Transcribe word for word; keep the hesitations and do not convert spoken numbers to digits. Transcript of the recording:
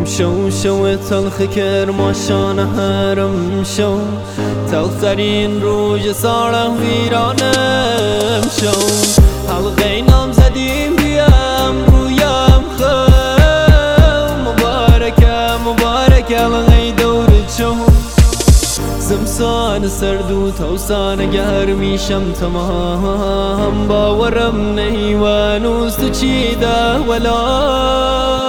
شو شو تلخ کرماشان هرم شو تلخترین روز ساله ویرانم شو حلقه نام زدیم بیم رویم خم مبارکه مبارکه حلقه دور شو زمستان سرد و توسان گرمیشم تمام باورم نیوانوست چیده ولا